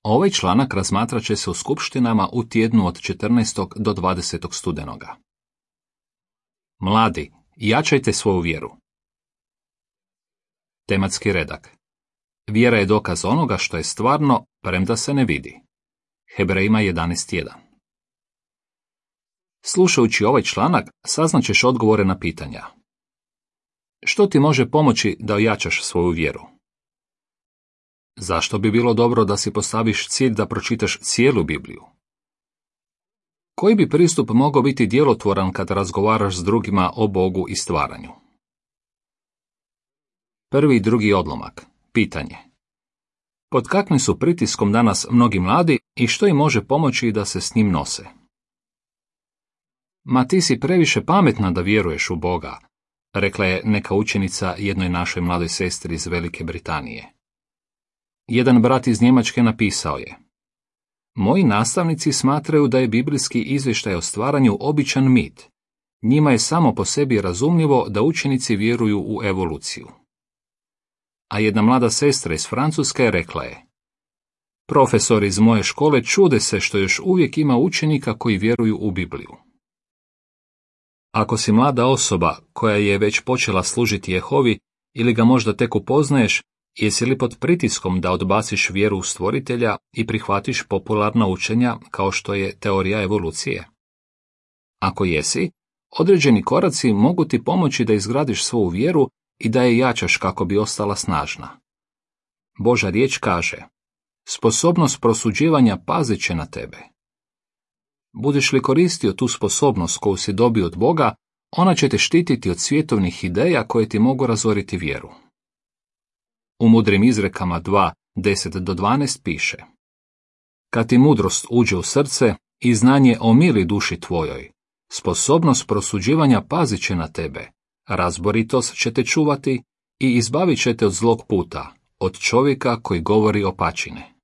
Ovaj članak razmatrat će se u skupštinama u tjednu od 14. do 20. studenoga. Mladi, jačajte svoju vjeru. Tematski redak. Vjera je dokaz onoga što je stvarno, premda se ne vidi. Hebrejima 11.1. Slušajući ovaj članak, saznaćeš odgovore na pitanja. Što ti može pomoći da ojačaš svoju vjeru? Zašto bi bilo dobro da si postaviš cilj da pročitaš cijelu Bibliju? Koji bi pristup mogao biti djelotvoran kada razgovaraš s drugima o Bogu i stvaranju? Prvi i drugi odlomak. Pitanje. Pod kakvim su pritiskom danas mnogi mladi i što im može pomoći da se s njim nose? Ma ti si previše pametna da vjeruješ u Boga, rekla je neka učenica jednoj našoj mladoj sestri iz Velike Britanije. Jedan brat iz Njemačke napisao je: Moji nastavnici smatraju da je biblijski izvještaj o stvaranju običan mit. Njima je samo po sebi razumljivo da učenici vjeruju u evoluciju. A jedna mlada sestra iz Francuske rekla je: Profesor iz moje škole čude se što još uvijek ima učenika koji vjeruju u Bibliju. Ako si mlada osoba koja je već počela služiti Jehovi ili ga možda tek upoznaješ, jesi li pod pritiskom da odbaciš vjeru u stvoritelja i prihvatiš popularna učenja kao što je teorija evolucije? Ako jesi, određeni koraci mogu ti pomoći da izgradiš svoju vjeru i da je jačaš kako bi ostala snažna. Božja riječ kaže: sposobnost prosuđivanja pazit će na tebe. Budeš li koristio tu sposobnost koju si dobio od Boga, ona će te štititi od svjetovnih ideja koje ti mogu razoriti vjeru. U mudrim izrekama 2:10-12 piše: Kad ti mudrost uđe u srce i znanje omili duši tvojoj, sposobnost prosuđivanja pazit će na tebe, razboritost će te čuvati i izbavit će te od zlog puta, od čovjeka koji govori opačine.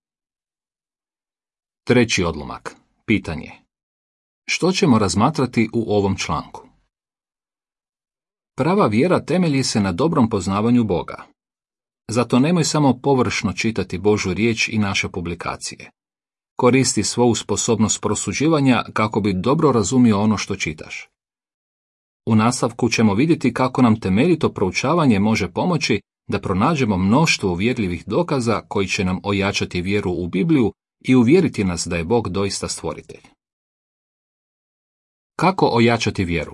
Treći odlomak. Pitanje. Što ćemo razmatrati u ovom članku? Prava vjera temelji se na dobrom poznavanju Boga. Zato nemoj samo površno čitati Božju riječ i naše publikacije. Koristi svoju sposobnost prosuđivanja kako bi dobro razumio ono što čitaš. U nastavku ćemo vidjeti kako nam temeljito proučavanje može pomoći da pronađemo mnoštvo uvjerljivih dokaza koji će nam ojačati vjeru u Bibliju i uvjeriti nas da je Bog doista stvoritelj. Kako ojačati vjeru?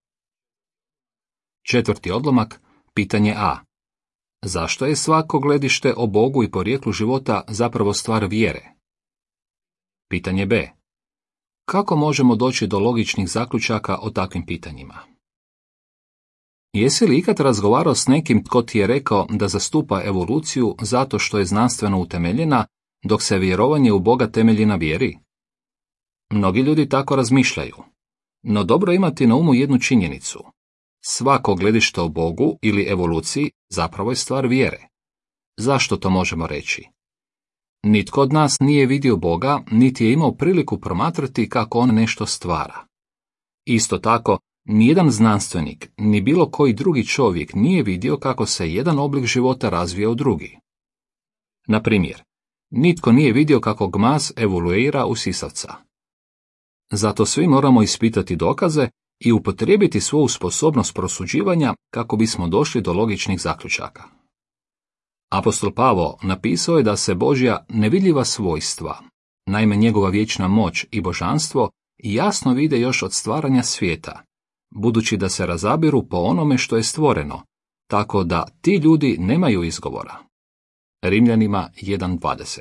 Četvrti odlomak, pitanje A. Zašto je svako gledište o Bogu i porijeklu života zapravo stvar vjere? Pitanje B. Kako možemo doći do logičnih zaključaka o takvim pitanjima? Jesi li ikad razgovarao s nekim tko ti je rekao da zastupa evoluciju zato što je znanstveno utemeljena, dok se vjerovanje u Boga temelji na vjeri? Mnogi ljudi tako razmišljaju, no dobro imati na umu jednu činjenicu. Svako gledište o Bogu ili evoluciji zapravo je stvar vjere. Zašto to možemo reći? Nitko od nas nije vidio Boga, niti je imao priliku promatrati kako on nešto stvara. Isto tako, nijedan znanstvenik, ni bilo koji drugi čovjek nije vidio kako se jedan oblik života razvija u drugi. Na primjer, nitko nije vidio kako gmaz evoluira u sisavca. Zato svi moramo ispitati dokaze i upotrijebiti svoju sposobnost prosuđivanja kako bismo došli do logičnih zaključaka. Apostol Pavao napisao je da se Božja nevidljiva svojstva, naime njegova vječna moć i božanstvo, jasno vide još od stvaranja svijeta, budući da se razabiru po onome što je stvoreno, tako da ti ljudi nemaju izgovora. Rimljanima 1:20.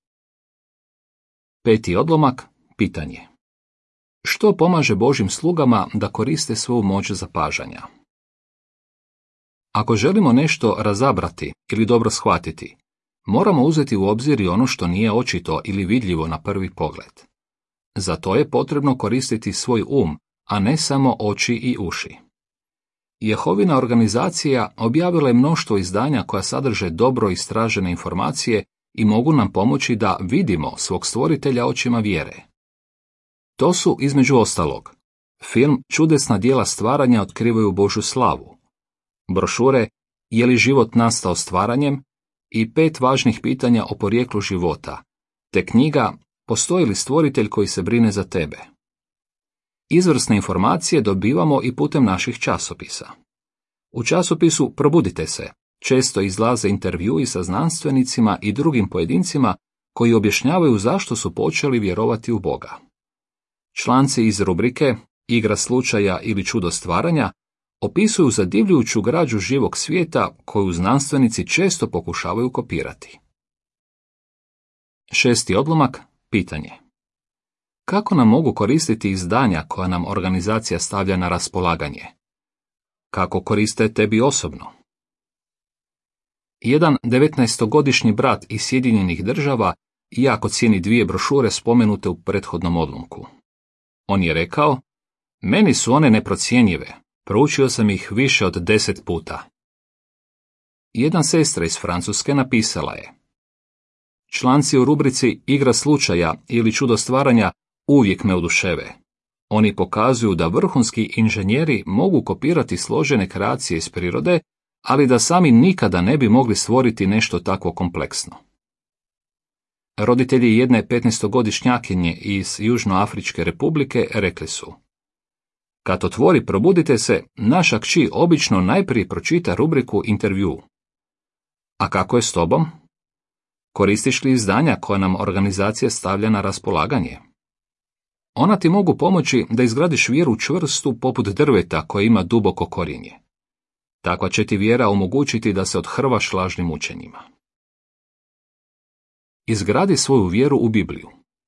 Peti odlomak, pitanje. Što pomaže Božjim slugama da koriste svoju moć zapažanja? Ako želimo nešto razabrati ili dobro shvatiti, moramo uzeti u obzir i ono što nije očito ili vidljivo na prvi pogled. Za to je potrebno koristiti svoj a ne samo oči i uši. Jehovina organizacija objavila je mnoštvo izdanja koja sadrže dobro istražene informacije i mogu nam pomoći da vidimo svog stvoritelja očima vjere. To su, između ostalog, film Čudesna djela stvaranja otkrivaju Božju slavu, brošure Je li život nastao stvaranjem i 5 važnih pitanja o porijeklu života, te knjiga Postoji li stvoritelj koji se brine za tebe? Izvrsne informacije dobivamo i putem naših časopisa. U časopisu Probudite se često izlaze intervjui sa znanstvenicima i drugim pojedincima koji objašnjavaju zašto su počeli vjerovati u Boga. Članci iz rubrike Igra slučaja ili čudo stvaranja opisuju zadivljujuću građu živog svijeta koju znanstvenici često pokušavaju kopirati. 6. odlomak, pitanje. Kako nam mogu koristiti izdanja koja nam organizacija stavlja na raspolaganje? Kako koriste tebi osobno? Jedan 19-godišnji brat iz Sjedinjenih Država jako cijeni 2 brošure spomenute u prethodnom odlomku. On je rekao, meni su one neprocjenjive, proučio sam ih više od 10 puta. Jedna sestra iz Francuske napisala je, članci u rubrici Igra slučaja ili čudo stvaranja uvijek me oduševe. Oni pokazuju da vrhunski inženjeri mogu kopirati složene kreacije iz prirode, ali da sami nikada ne bi mogli stvoriti nešto tako kompleksno. Roditelji jedne 15-godišnjakinje iz Južnoafričke republike rekli su, kad otvori Probudite se, naša kći obično najprije pročita rubriku intervju. A kako je s tobom? Koristiš li izdanja koja nam organizacija stavlja na raspolaganje? Ona ti mogu pomoći da izgradiš vjeru čvrstu poput drveta koje ima duboko korijenje. Takva će ti vjera omogućiti da se odhrvaš lažnim učenjima. Izgradi svoju vjeru u Bibliju.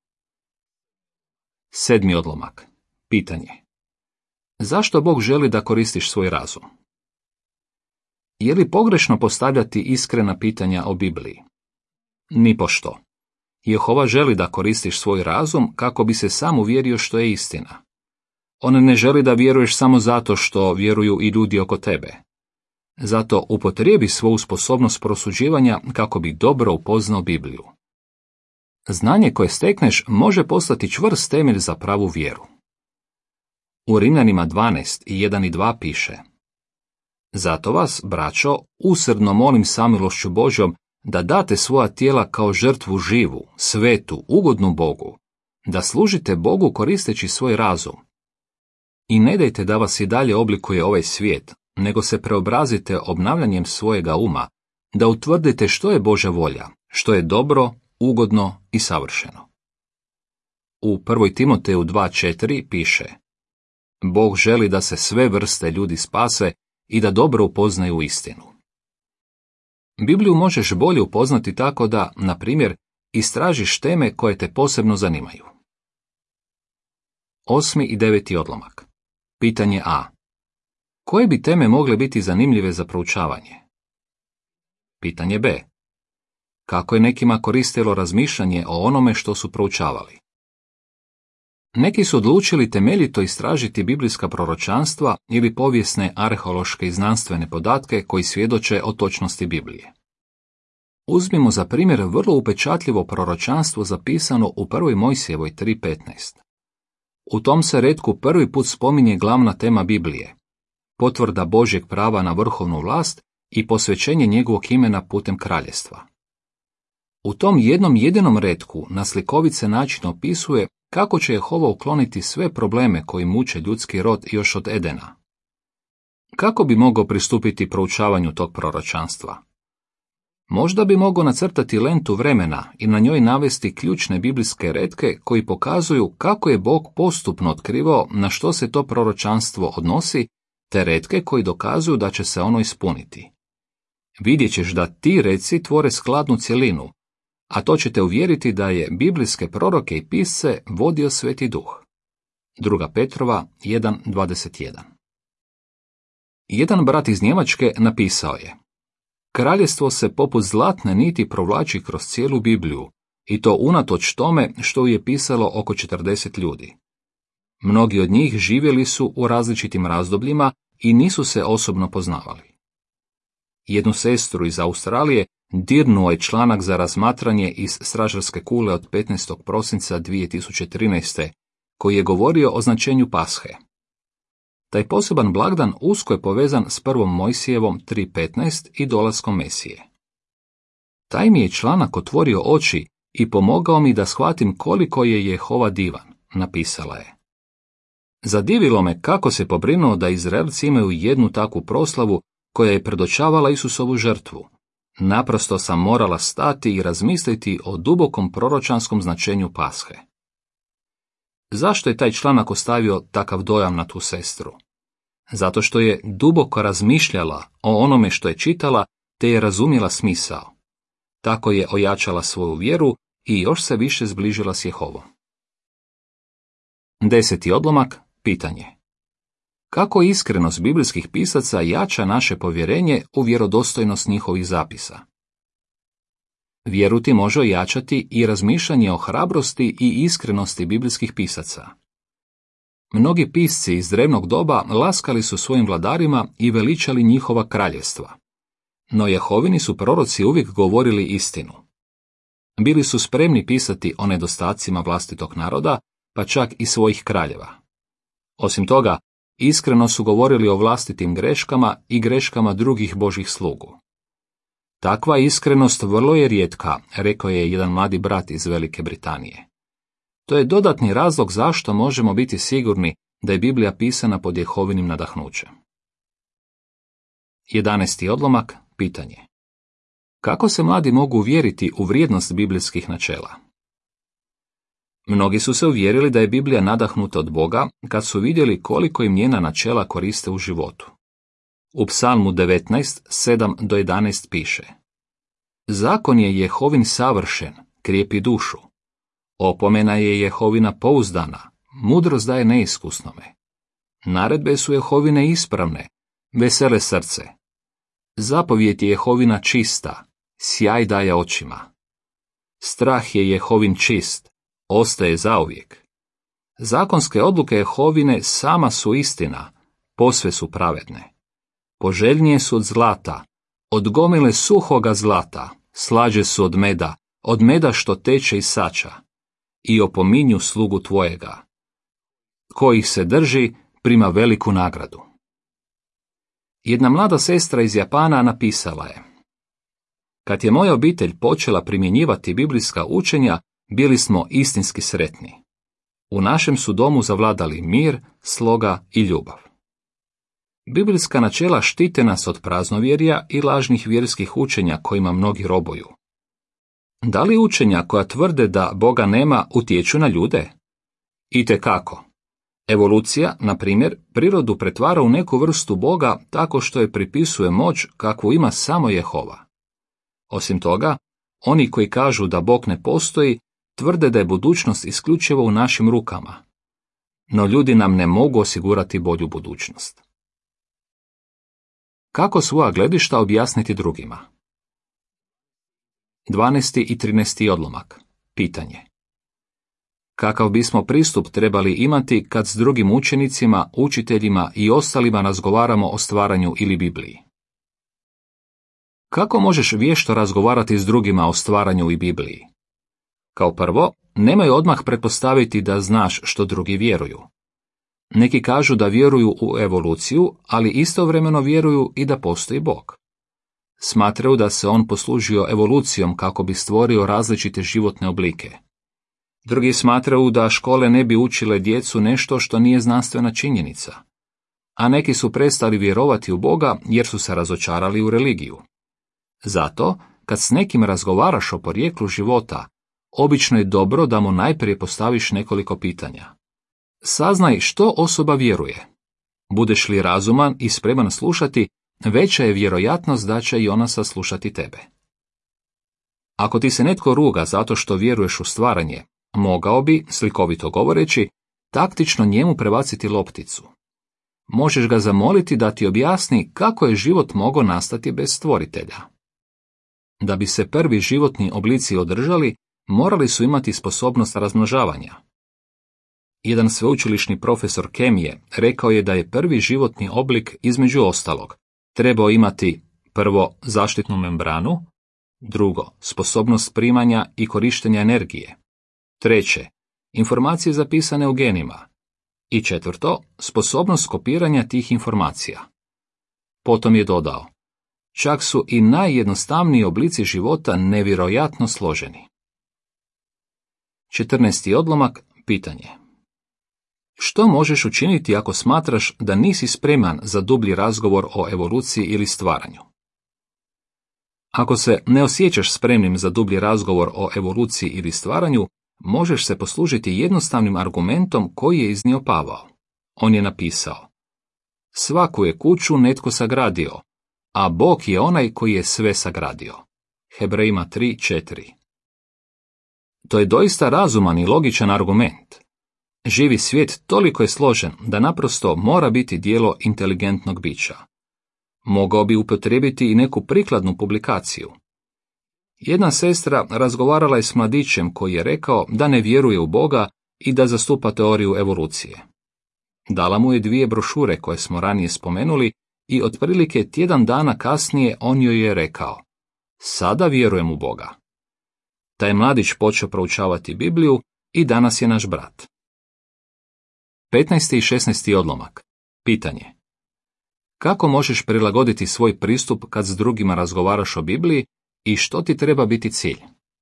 7. odlomak. Pitanje. Zašto Bog želi da koristiš svoj razum? Je li pogrešno postavljati iskrena pitanja o Bibliji? Nipošto. Jehova želi da koristiš svoj razum kako bi se sam uvjerio što je istina. On ne želi da vjeruješ samo zato što vjeruju i ljudi oko tebe. Zato upotrijebi svoju sposobnost prosuđivanja kako bi dobro upoznao Bibliju. Znanje koje stekneš može postati čvrst temelj za pravu vjeru. U Rimljanima 12, 1 i 2 piše, zato vas, braćo, usrdno molim samilošću Božjom da date svoja tijela kao žrtvu živu, svetu, ugodnu Bogu, da služite Bogu koristeći svoj razum. I ne dajte da vas i dalje oblikuje ovaj svijet, nego se preobrazite obnavljanjem svojega uma, da utvrdite što je Božja volja, što je dobro, ugodno i savršeno. U 1. Timoteju 2.4 piše, Bog želi da se sve vrste ljudi spase i da dobro upoznaju istinu. Bibliju možeš bolje upoznati tako da, na primjer, istražiš teme koje te posebno zanimaju. 8. i 9. odlomak. Pitanje A. Koje bi teme mogle biti zanimljive za proučavanje? Pitanje B. Kako je nekima koristilo razmišljanje o onome što su proučavali? Neki su odlučili temeljito istražiti biblijska proročanstva ili povijesne, arheološke i znanstvene podatke koji svjedoče o točnosti Biblije. Uzmimo za primjer vrlo upečatljivo proročanstvo zapisano u 1. Mojsijevoj 3.15. U tom se retku prvi put spominje glavna tema Biblije, potvrda Božjeg prava na vrhovnu vlast i posvećenje njegovog imena putem kraljestva. U tom jednom jedinom retku na slikovit se način opisuje kako će Jehova ukloniti sve probleme koji muče ljudski rod još od Edena. Kako bi mogao pristupiti proučavanju tog proročanstva? Možda bi mogao nacrtati lentu vremena i na njoj navesti ključne biblijske retke koji pokazuju kako je Bog postupno otkrivao na što se to proročanstvo odnosi, te retke koji dokazuju da će se ono ispuniti. Vidjet ćeš da ti reci tvore skladnu cjelinu, a to će te uvjeriti da je biblijske proroke i pisce vodio Sveti Duh. 2. Petrova 1.21. Jedan brat iz Njemačke napisao je: kraljestvo se poput zlatne niti provlači kroz cijelu Bibliju, i to unatoč tome što je pisalo oko 40 ljudi. Mnogi od njih živjeli su u različitim razdobljima i nisu se osobno poznavali. Jednu sestru iz Australije dirnuo je članak za razmatranje iz stražarske kule od 15. prosinca 2013. koji je govorio o značenju Pashe. Taj poseban blagdan usko je povezan s 1. Mojsijevom 3.15 i dolaskom Mesije. Taj mi je članak otvorio oči i pomogao mi da shvatim koliko je Jehova divan, napisala je. Zadivilo me kako se pobrinuo da Izraelci imaju jednu takvu proslavu koja je predočavala Isusovu žrtvu. Naprosto sam morala stati i razmisliti o dubokom proročanskom značenju Pashe. Zašto je taj članak ostavio takav dojam na tu sestru? Zato što je duboko razmišljala o onome što je čitala, te je razumjela smisao. Tako je ojačala svoju vjeru i još se više zbližila s Jehovom. 10. odlomak, pitanje. Kako iskrenost biblijskih pisaca jača naše povjerenje u vjerodostojnost njihovih zapisa? Vjeru ti može ojačati i razmišljanje o hrabrosti i iskrenosti biblijskih pisaca. Mnogi pisci iz drevnog doba laskali su svojim vladarima i veličali njihova kraljevstva. No Jehovini su proroci uvijek govorili istinu. Bili su spremni pisati o nedostacima vlastitog naroda, pa čak i svojih kraljeva. Osim toga, iskreno su govorili o vlastitim greškama i greškama drugih Božjih slugu. Takva iskrenost vrlo je rijetka, rekao je jedan mladi brat iz Velike Britanije. To je dodatni razlog zašto možemo biti sigurni da je Biblija pisana pod Jehovinim nadahnućem. 11. odlomak, pitanje. Kako se mladi mogu uvjeriti u vrijednost biblijskih načela? Mnogi su se uvjerili da je Biblija nadahnuta od Boga kad su vidjeli koliko im njena načela koriste u životu. U Psalmu 19, 7-11 piše: Zakon je Jehovin savršen, krijepi dušu. Opomena je Jehovina pouzdana, mudrost daje neiskusnome. Naredbe su Jehovine ispravne, vesele srce. Zapovijed je Jehovina čista, sjaj daje očima. Strah je Jehovin čist, ostaje zauvijek. Zakonske odluke Jehovine sama su istina, posve su pravedne. Poželjnije su od zlata, od gomile suhoga zlata, slađe su od meda što teče iz sača. I opominju slugu tvojega. Ko ih se drži, prima veliku nagradu. Jedna mlada sestra iz Japana napisala je: Kad je moja obitelj počela primjenjivati biblijska učenja, bili smo istinski sretni. U našem su domu zavladali mir, sloga i ljubav. Biblijska načela štite nas od praznovjerja i lažnih vjerskih učenja kojima mnogi robuju. Da li učenja koja tvrde da Boga nema utječu na ljude? Itekako. Evolucija, na primjer, prirodu pretvara u neku vrstu Boga tako što je pripisuje moć kakvu ima samo Jehova. Osim toga, oni koji kažu da Bog ne postoji, tvrde da je budućnost isključivo u našim rukama. No ljudi nam ne mogu osigurati bolju budućnost. Kako svoja gledišta objasniti drugima? 12. i 13. odlomak. Pitanje. Kakav bismo pristup trebali imati kad s drugim učenicima, učiteljima i ostalima razgovaramo o stvaranju ili Bibliji? Kako možeš vješto razgovarati s drugima o stvaranju i Bibliji? Kao prvo, nemoj odmah pretpostaviti da znaš što drugi vjeruju. Neki kažu da vjeruju u evoluciju, ali istovremeno vjeruju i da postoji Bog. Smatraju da se on poslužio evolucijom kako bi stvorio različite životne oblike. Drugi smatraju da škole ne bi učile djecu nešto što nije znanstvena činjenica. A neki su prestali vjerovati u Boga jer su se razočarali u religiju. Zato, kad s nekim razgovaraš o porijeklu života, obično je dobro da mu najprije postaviš nekoliko pitanja. Saznaj što osoba vjeruje. Budeš li razuman i spreman slušati, veća je vjerojatnost da će i ona saslušati tebe. Ako ti se netko ruga zato što vjeruješ u stvaranje, mogao bi, slikovito govoreći, taktično njemu prebaciti lopticu. Možeš ga zamoliti da ti objasni kako je život mogao nastati bez stvoritelja. Da bi se prvi životni oblici održali, morali su imati sposobnost razmnožavanja. Jedan sveučilišni profesor kemije rekao je da je prvi životni oblik, između ostalog, trebao imati prvo zaštitnu membranu, drugo sposobnost primanja i korištenja energije, treće informacije zapisane u genima i četvrto sposobnost kopiranja tih informacija. Potom je dodao: čak su i najjednostavniji oblici života nevjerojatno složeni. 14. odlomak, pitanje. Što možeš učiniti ako smatraš da nisi spreman za dublji razgovor o evoluciji ili stvaranju? Ako se ne osjećaš spremnim za dublji razgovor o evoluciji ili stvaranju, možeš se poslužiti jednostavnim argumentom koji je iznio Pavao. On je napisao: svaku je kuću netko sagradio, a Bog je onaj koji je sve sagradio. Hebrejima 3:4. To je doista razuman i logičan argument. Živi svijet toliko je složen da naprosto mora biti djelo inteligentnog bića. Mogao bi upotrijebiti i neku prikladnu publikaciju. Jedna sestra razgovarala je s mladićem koji je rekao da ne vjeruje u Boga i da zastupa teoriju evolucije. Dala mu je 2 brošure koje smo ranije spomenuli i otprilike tjedan dana kasnije on joj je rekao: sada vjerujem u Boga. Taj mladić počeo proučavati Bibliju i danas je naš brat. 15. i 16. odlomak. Pitanje. Kako možeš prilagoditi svoj pristup kad s drugima razgovaraš o Bibliji i što ti treba biti cilj?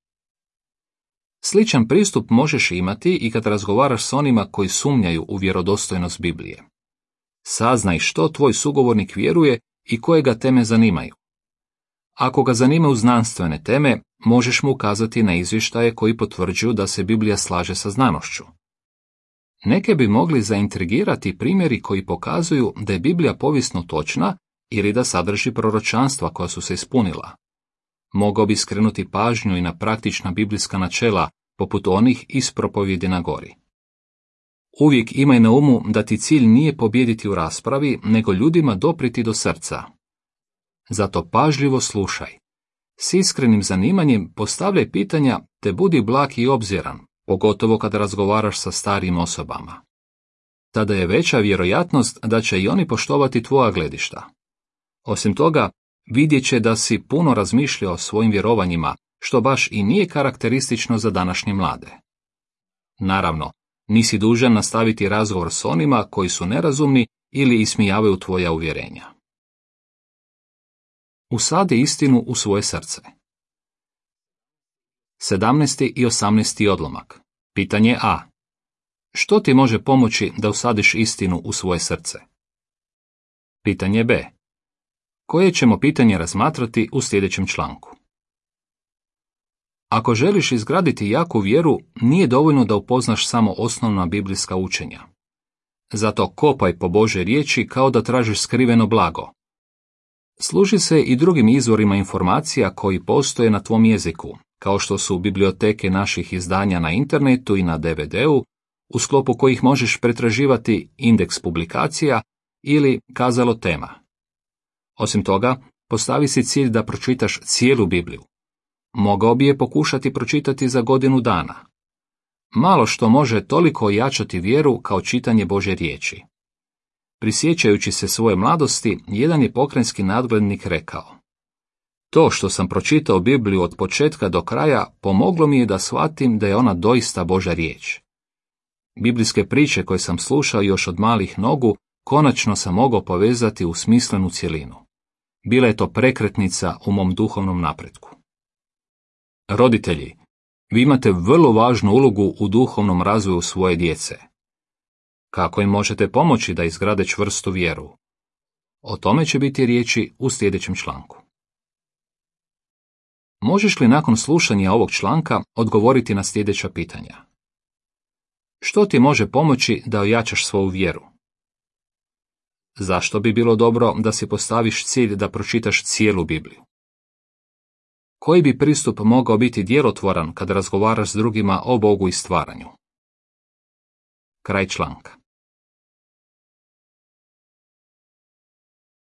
Sličan pristup možeš imati i kad razgovaraš s onima koji sumnjaju u vjerodostojnost Biblije. Saznaj što tvoj sugovornik vjeruje i koje ga teme zanimaju. Ako ga zanimaju znanstvene teme, možeš mu ukazati na izvještaje koji potvrđuju da se Biblija slaže sa znanošću. Neke bi mogli zaintrigirati primjeri koji pokazuju da je Biblija povijesno točna ili da sadrži proročanstva koja su se ispunila. Mogao bi skrenuti pažnju i na praktična biblijska načela, poput onih iz propovjedi na gori. Uvijek imaj na umu da ti cilj nije pobijediti u raspravi, nego ljudima dopriti do srca. Zato pažljivo slušaj. S iskrenim zanimanjem postavljaj pitanja te budi blag i obziran, pogotovo kada razgovaraš sa starijim osobama. Tada je veća vjerojatnost da će i oni poštovati tvoja gledišta. Osim toga, vidjet će da si puno razmišljao o svojim vjerovanjima, što baš i nije karakteristično za današnje mlade. Naravno, nisi dužan nastaviti razgovor s onima koji su nerazumni ili ismijavaju tvoja uvjerenja. Usadi istinu u svoje srce. 17. i 18. odlomak. Pitanje A. Što ti može pomoći da usadiš istinu u svoje srce? Pitanje B. Koje ćemo pitanje razmatrati u sljedećem članku? Ako želiš izgraditi jaku vjeru, nije dovoljno da upoznaš samo osnovna biblijska učenja. Zato kopaj po Božoj riječi kao da tražiš skriveno blago. Služi se i drugim izvorima informacija koji postoje na tvom jeziku, kao što su biblioteke naših izdanja na internetu i na DVD-u, u sklopu kojih možeš pretraživati indeks publikacija ili kazalo tema. Osim toga, postavi si cilj da pročitaš cijelu Bibliju. Mogao bi je pokušati pročitati za godinu dana. Malo što može toliko ojačati vjeru kao čitanje Božje riječi. Prisjećajući se svoje mladosti, jedan je pokrajinski nadglednik rekao: to što sam pročitao Bibliju od početka do kraja pomoglo mi je da shvatim da je ona doista Božja riječ. Biblijske priče koje sam slušao još od malih nogu, konačno sam mogao povezati u smislenu cjelinu. Bila je to prekretnica u mom duhovnom napretku. Roditelji, vi imate vrlo važnu ulogu u duhovnom razvoju svoje djece. Kako im možete pomoći da izgrade čvrstu vjeru? O tome će biti riječi u sljedećem članku. Možeš li nakon slušanja ovog članka odgovoriti na sljedeća pitanja? Što ti može pomoći da ojačaš svoju vjeru? Zašto bi bilo dobro da si postaviš cilj da pročitaš cijelu Bibliju? Koji bi pristup mogao biti djelotvoran kad razgovaraš s drugima o Bogu i stvaranju? Kraj članka.